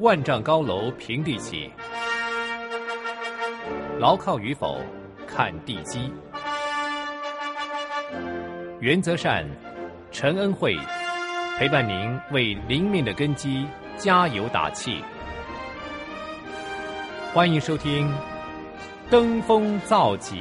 万丈高楼平地起，牢靠与否看地基。原则善，陈恩惠陪伴您为灵命的根基加油打气。欢迎收听《登峰造极》。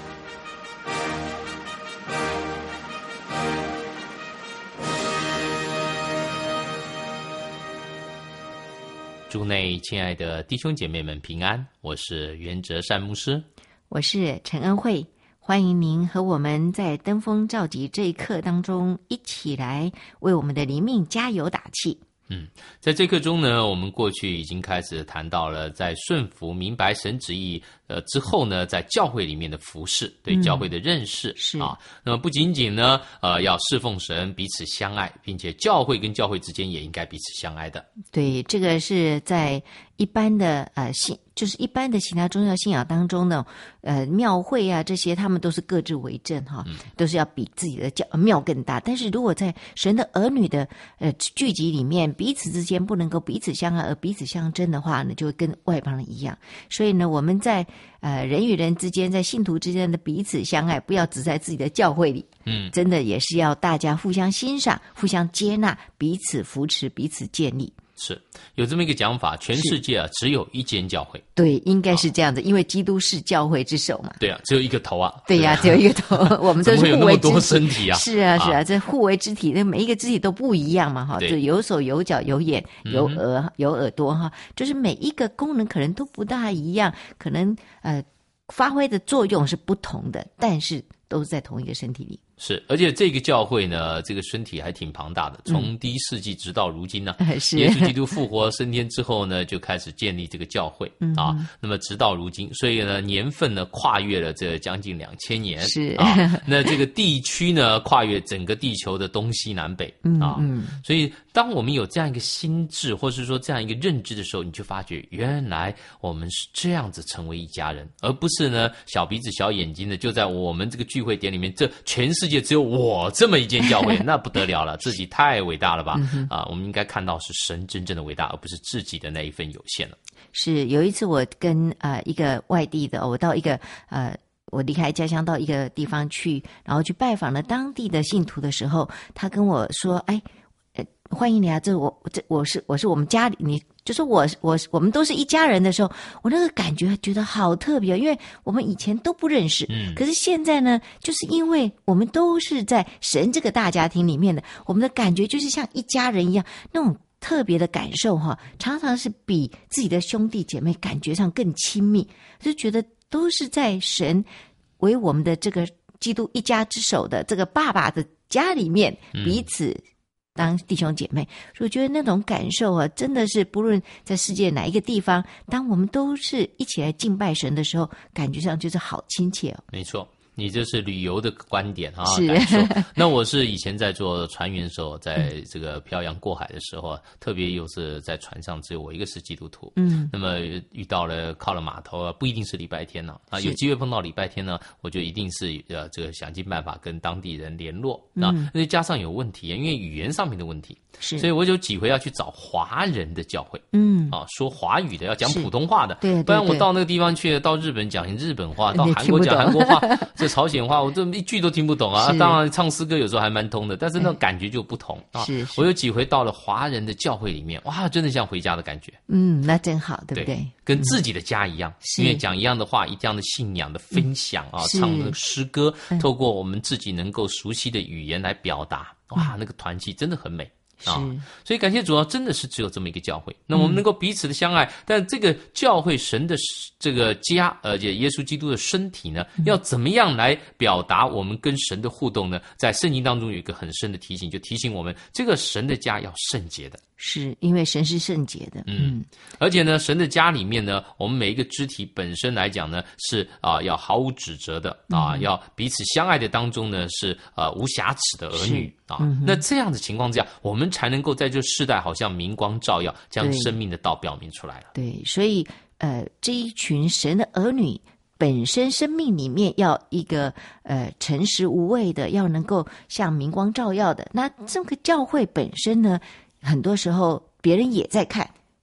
主内亲爱的弟兄姐妹们平安，我是原则善牧师， 我是陈恩惠，欢迎您和我们在登峰造极这一课当中一起来为我们的灵命加油打气。 在这课中呢，我们过去已经开始谈到了在顺服明白神旨意之后呢，在教会里面的服事，对教会的认识是啊。那么不仅仅呢要侍奉神，彼此相爱，并且教会跟教会之间也应该彼此相爱的。 对，这个是在一般的就是一般的其他宗教信仰当中呢，庙会啊这些，他们都是各自为政哈，都是要比自己的庙更大。但是如果在神的儿女的聚集里面，彼此之间不能够彼此相爱而彼此相争的话呢，就会跟外邦人一样。所以呢，我们在人与人之间，在信徒之间的彼此相爱，不要只在自己的教会里，真的也是要大家互相欣赏、互相接纳、彼此扶持、彼此建立。 是有这么一个讲法，全世界啊只有一间教会。 对，应该是这样子，因为基督是教会之首嘛。 对啊，只有一个头啊。 对呀，只有一个头，我们都是互为肢体。怎么会有那么多身体啊？ 是啊，是啊，这互为肢体，那每一个肢体都不一样嘛，哈，就有手有脚有眼有有耳朵哈，就是每一个功能可能都不大一样，可能发挥的作用是不同的，但是都是在同一个身体里。 是，而且这个教会呢，这个身体还挺庞大的，从第一世纪直到如今呢，耶稣基督复活升天之后呢，就开始建立这个教会啊。那么直到如今，所以呢，年份呢跨越了这将近2000年， 是啊。那这个地区呢，跨越整个地球的东西南北啊。所以，当我们有这样一个心智，或是说这样一个认知的时候，你就发觉原来我们是这样子成为一家人，而不是呢小鼻子小眼睛的就在我们这个聚会点里面，这全世界只有我这么一间教会，那不得了了，自己太伟大了吧？我们应该看到是神真正的伟大，而不是自己的那一份有限了。 是有一次我跟一个外地的，我到一个我离开家乡到一个地方去，然后去拜访了当地的信徒的时候，他跟我说：“哎，欢迎你啊！我是我们家里，你就说我们都是一家人的时候，我那个感觉觉得好特别，因为我们以前都不认识，可是现在呢，就是因为我们都是在神这个大家庭里面的，我们的感觉就是像一家人一样，那种特别的感受哈，常常是比自己的兄弟姐妹感觉上更亲密，就觉得都是在神为我们的这个基督一家之首的这个爸爸的家里面，彼此当弟兄姐妹，所以我觉得那种感受啊，真的是不论在世界哪一个地方，当我们都是一起来敬拜神的时候，感觉上就是好亲切哦。 没错。你这是旅游的观点啊，感受。那我是以前在做船员的时候，在这个漂洋过海的时候，特别又是在船上只有我一个是基督徒。那么遇到了靠了码头啊，不一定是礼拜天呢有机会碰到礼拜天呢，我就一定是这个想尽办法跟当地人联络因为加上有问题，因为语言上面的问题，所以我有几回要去找华人的教会，说华语的，要讲普通话的， 对， 不然我到那个地方去，到日本讲日本话，到韩国讲韩国话。这朝鲜话我这一句都听不懂啊！当然唱诗歌有时候还蛮通的，但是那种感觉就不同啊。我有几回到了华人的教会里面，哇，真的像回家的感觉。 那真好，对不对？ 跟自己的家一样，因为讲一样的话，一样的信仰的分享啊，唱那个诗歌，透过我们自己能够熟悉的语言来表达，哇，那个团契真的很美。所以感谢主真的是只有这么一个教会，那我们能够彼此的相爱，但这个教会神的这个家，而且耶稣基督的身体呢，要怎么样来表达我们跟神的互动呢？在圣经当中有一个很深的提醒，就提醒我们这个神的家要圣洁的。 是因为神是圣洁的， 而且呢，神的家里面呢，我们每一个肢体本身来讲呢，是要毫无指责的要彼此相爱的当中呢，是无瑕疵的儿女那这样的情况之下，我们才能够在这世代好像明光照耀，将生命的道表明出来了。 对，所以这一群神的儿女本身生命里面要一个诚实无畏的，要能够像明光照耀的。那这个教会本身呢，很多时候别人也在看，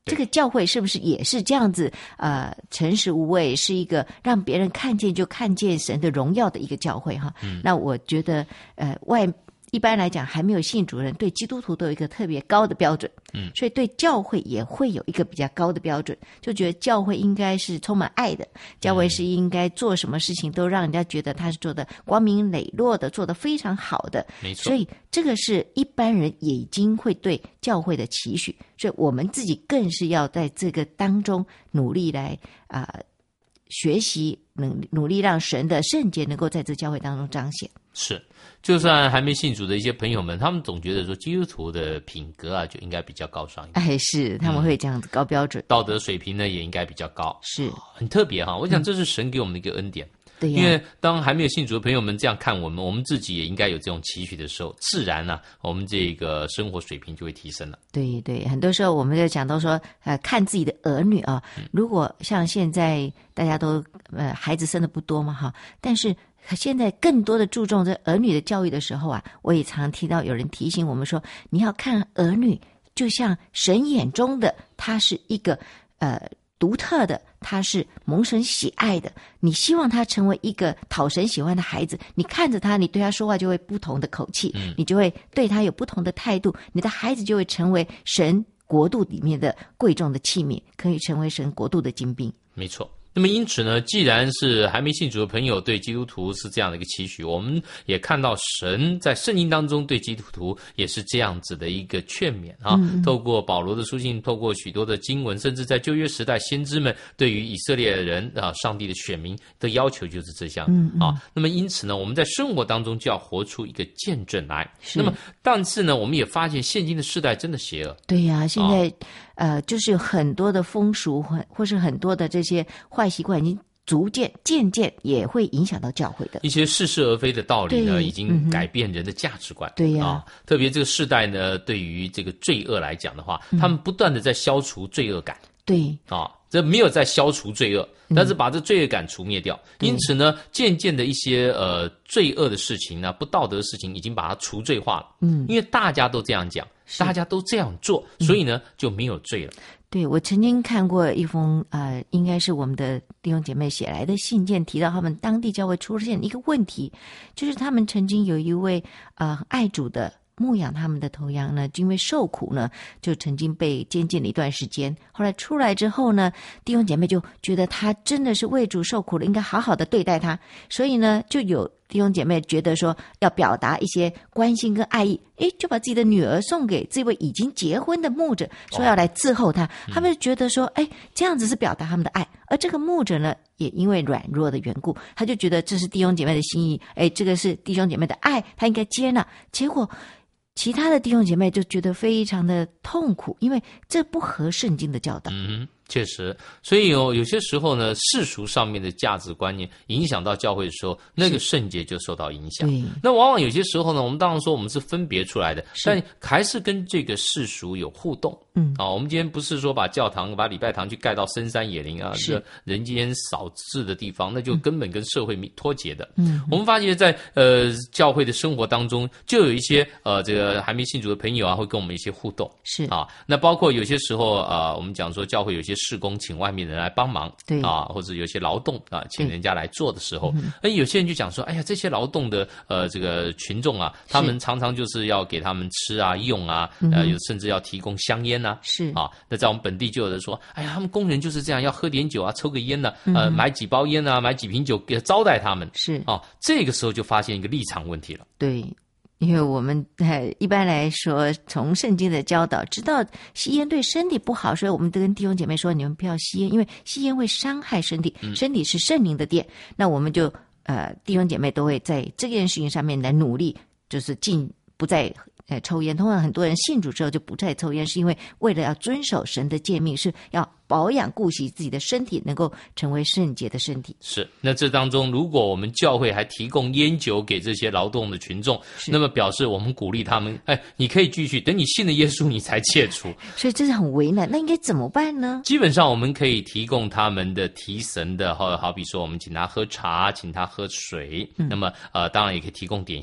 这个教会是不是也是这样子？诚实无畏，是一个让别人看见就看见神的荣耀的一个教会哈。那我觉得一般来讲，还没有信主人对基督徒都有一个特别高的标准，所以对教会也会有一个比较高的标准，就觉得教会应该是充满爱的，教会是应该做什么事情都让人家觉得他是做的光明磊落的，做得非常好的， 没错。 所以这个是一般人也已经会对教会的期许，所以我们自己更是要在这个当中努力来学习，努力让神的圣洁能够在这教会当中彰显。 是，就算还没信主的一些朋友们，他们总觉得说基督徒的品格啊就应该比较高尚一点。 是，他们会这样子高标准， 道德水平呢也应该比较高， 是很特别哈。我想这是神给我们的一个恩典。 对呀， 因为当还没有信主的朋友们这样看我们自己也应该有这种期许的时候，自然呢，我们这个生活水平就会提升了。 对对，很多时候我们就讲到说，看自己的儿女啊，如果像现在大家都孩子生的不多嘛哈，但是现在更多的注重这儿女的教育的时候啊，我也常听到有人提醒我们说，你要看儿女，就像神眼中的他是一个独特的，他是蒙神喜爱的，你希望他成为一个讨神喜欢的孩子，你看着他，你对他说话就会不同的口气，你就会对他有不同的态度，你的孩子就会成为神国度里面的贵重的器皿，可以成为神国度的精兵。 没错。那么因此呢，既然是还没信主的朋友对基督徒是这样的一个期许，我们也看到神在圣经当中对基督徒也是这样子的一个劝勉啊。透过保罗的书信，透过许多的经文，甚至在旧约时代先知们对于以色列人啊，上帝的选民的要求就是这样啊。那么因此呢，我们在生活当中就要活出一个见证来。那么但是呢，我们也发现现今的世代真的邪恶。 对呀，现在就是有很多的风俗或是很多的这些坏习惯，已经渐渐也会影响到教会的一些似是而非的道理呢，已经改变人的价值观。 对呀， 特别这个世代呢，对于这个罪恶来讲的话，他们不断的在消除罪恶感。 对这没有在消除罪恶，但是把这罪恶感除灭掉。因此呢，渐渐的一些罪恶的事情呢，不道德的事情，已经把它除罪化了。因为大家都这样讲，大家都这样做，所以呢就没有罪了。 对，我曾经看过一封应该是我们的弟兄姐妹写来的信件，提到他们当地教会出现一个问题，就是他们曾经有一位爱主的牧养他们的头羊呢，因为受苦呢，就曾经被监禁了一段时间。后来出来之后呢，弟兄姐妹就觉得他真的是为主受苦了，应该好好的对待他，所以呢，就有弟兄姐妹觉得说要表达一些关心跟爱意，就把自己的女儿送给这位已经结婚的牧者，说要来伺候他。他们就觉得说，这样子是表达他们的爱。而这个牧者呢，也因为软弱的缘故，他就觉得这是弟兄姐妹的心意，这个是弟兄姐妹的爱，他应该接纳。结果其他的弟兄姐妹就觉得非常的痛苦，因为这不合圣经的教导。 确实，所以有些时候呢，世俗上面的价值观念影响到教会的时候，那个圣洁就受到影响。那往往有些时候呢，我们当然说我们是分别出来的，但还是跟这个世俗有互动。我们今天不是说把教堂、把礼拜堂去盖到深山野林啊，这人间少事的地方，那就根本跟社会脱节的。我们发觉在教会的生活当中，就有一些这个还没信主的朋友啊，会跟我们一些互动。 是那包括有些时候我们讲说教会有些事工请外面人来帮忙， 对或者有些劳动请人家来做的时候，有些人就讲说，哎呀，这些劳动的这个群众啊，他们常常就是要给他们吃啊、用啊，甚至要提供香烟啊， 是那在我们本地就有人说，哎呀，他们工人就是这样，要喝点酒啊，抽个烟呢，买几包烟啊，买几瓶酒给招待他们， 是这个时候就发现一个立场问题了。 对。因为我们一般来说，从圣经的教导知道吸烟对身体不好，所以我们都跟弟兄姐妹说，你们不要吸烟，因为吸烟会伤害身体，身体是圣灵的殿。那我们就弟兄姐妹都会在这件事情上面来努力，就是不再抽烟。通常很多人信主之后就不再抽烟，是因为为了要遵守神的诫命，是要保养顾惜自己的身体，能够成为圣洁的身体。 是，那这当中如果我们教会还提供烟酒给这些劳动的群众，那么表示我们鼓励他们，你可以继续，等你信了耶稣你才戒除。 所以这是很为难，那应该怎么办呢？ 基本上我们可以提供他们的提神的，好比说我们请他喝茶，请他喝水，那么当然也可以提供点心。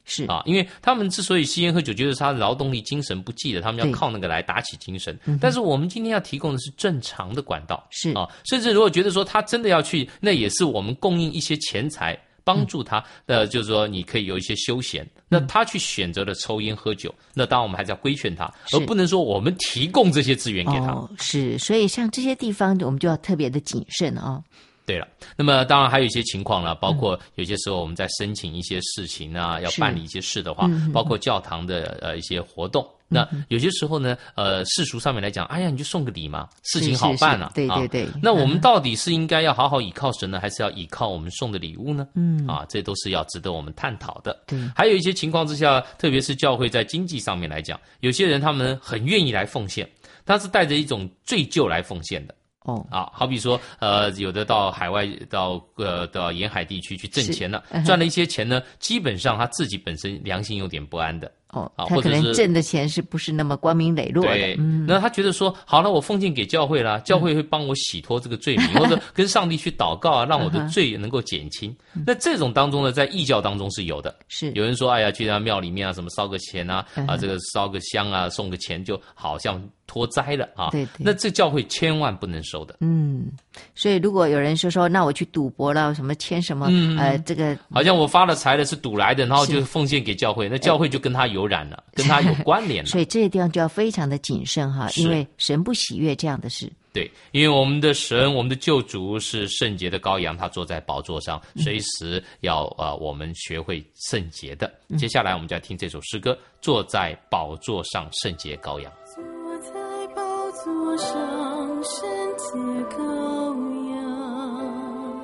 是啊，因为他们之所以吸烟喝酒，觉得他劳动力精神不济的，他们要靠那个来打起精神。但是我们今天要提供的是正常的管道， 是啊，甚至如果觉得说他真的要去，那也是我们供应一些钱财。帮助他就是说你可以有一些休闲，那他去选择了抽烟喝酒，那当然我们还是要规劝他，而不能说我们提供这些资源给他。 是，所以像这些地方我们就要特别的谨慎哦。 对了，那么当然还有一些情况了，包括有些时候我们在申请一些事情啊，要办理一些事的话，包括教堂的一些活动。那有些时候呢，世俗上面来讲，哎呀，你就送个礼嘛，事情好办啊。 对对对。 那我们到底是应该要好好倚靠神呢，还是要倚靠我们送的礼物呢？这都是要值得我们探讨的。 对。 还有一些情况之下，特别是教会在经济上面来讲，有些人他们很愿意来奉献，他是带着一种罪疚来奉献的。好比说，有的到海外到沿海地区去挣钱了，赚了一些钱呢，基本上他自己本身良心有点不安的。 他可能挣的钱是不是那么光明磊落的？ 对，那他觉得说，好了，我奉献给教会啦，教会会帮我洗脱这个罪名，或者跟上帝去祷告啊，让我的罪能够减轻。那这种当中呢，在异教当中是有的， 是有人说，哎呀，去他庙里面啊，什么烧个钱啊，这个烧个香啊，送个钱，就好像脱灾了啊。 对， 那这教会千万不能收的。 所以如果有人说，那我去赌博了，什么签什么，这个好像我发了财了是赌来的，然后就奉献给教会，那教会就跟他有染了，跟他有关联了。 所以这些地方就要非常的谨慎哈，因为神不喜悦这样的事。 对，因为我们的神，我们的救主是圣洁的羔羊，他坐在宝座上，随时要我们学会圣洁的。接下来我们就要听这首诗歌《坐在宝座上圣洁羔羊》。 坐在宝座上圣洁羔羊，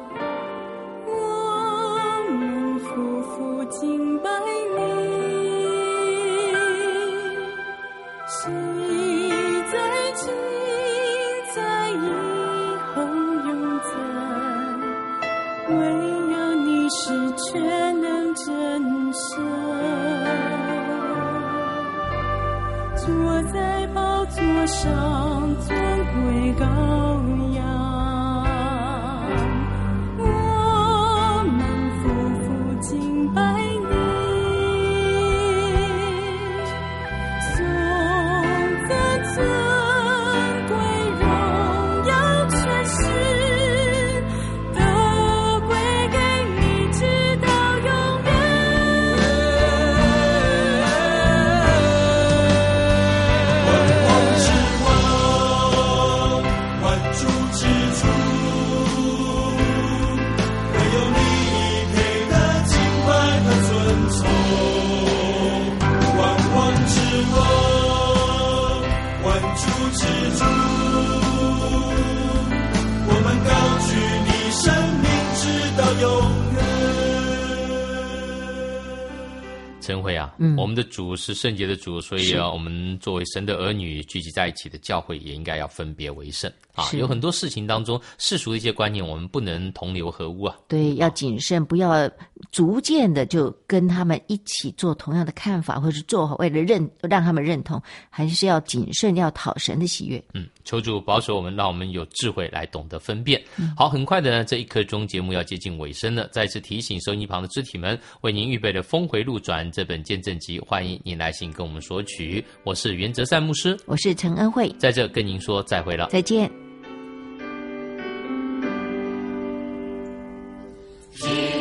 我们夫妇敬拜你，谁在今在以后永在，唯有你是全能真神。坐在宝座上尊贵羔羊，我们夫妇敬拜你，颂赞尊贵荣耀全是都归给你，直到永远。 陈慧啊，我们的主是圣洁的主，所以我们作为神的儿女聚集在一起的教会，也应该要分别为圣啊。有很多事情当中，世俗的一些观念，我们不能同流合污啊。 对，要谨慎，不要逐渐的就跟他们一起做同样的看法，或是做为了让他们认同，还是要谨慎，要讨神的喜悦。 求主保守我们，让我们有智慧来懂得分辨。好，很快的呢，这一刻钟节目要接近尾声了。再次提醒收音旁的肢体们，为您预备的《峰回路转》这本见证集，欢迎您来信跟我们索取。我是袁哲善牧师， 我是陈恩惠， 在这跟您说再会了， 再见。